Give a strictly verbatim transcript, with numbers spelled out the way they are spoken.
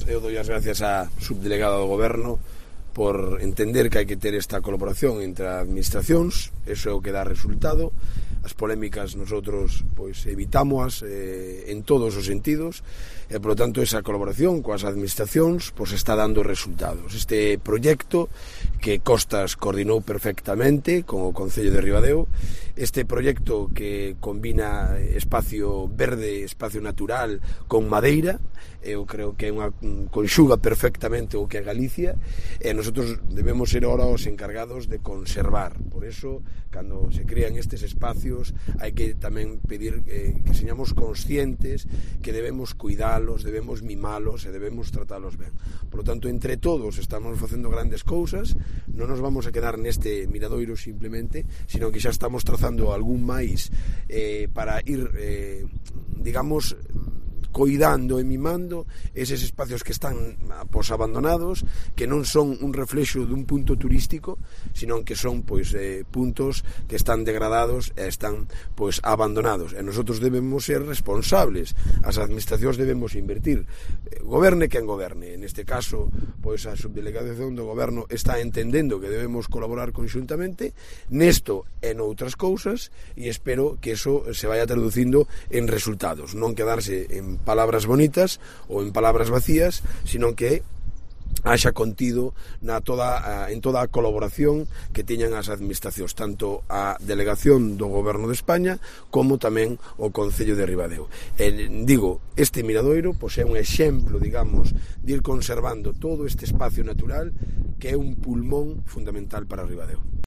eu dou as gracias á subdelegada do Goberno por entender que hai que ter esta colaboración entre administracións, eso é o que dá resultado. As polémicas nosotros pois evitámoas eh, en todos os sentidos e, por lo tanto, esa colaboración coas administracións pois está dando resultados. Este proxecto que Costas coordinou perfectamente con o Concello de Ribadeo, este proxecto que combina espacio verde, espacio natural con madeira, eu creo que é unha conxuga perfectamente o que é Galicia, e nosotros debemos ser ahora os encargados de conservar. Por eso, cando se crean estes espacios, hai que tamén pedir eh, que señamos conscientes que debemos cuidalos, debemos mimalos e debemos tratalos ben. Por lo tanto, entre todos estamos facendo grandes cousas, non nos vamos a quedar neste miradoiro simplemente, sino que xa estamos trazando algún máis eh, para ir, eh, digamos, coidando e mimando eses espacios que están pois abandonados, que non son un reflexo dun punto turístico, sino que son pois eh, puntos que están degradados e están pois abandonados, e nosotros debemos ser responsables, as administracións debemos invertir, goberne quen goberne, neste caso pois a subdelegación do Goberno está entendendo que debemos colaborar conxuntamente nesto e noutras cousas, e espero que eso se vaya traducindo en resultados, non quedarse en palabras bonitas ou en palabras vacías, sino que haxa contido na toda, en toda a colaboración que teñan as administracións, tanto a delegación do Goberno de España como tamén o Concello de Ribadeo. E, digo, este miradoiro pois é un exemplo, digamos, de ir conservando todo este espacio natural que é un pulmón fundamental para Ribadeo.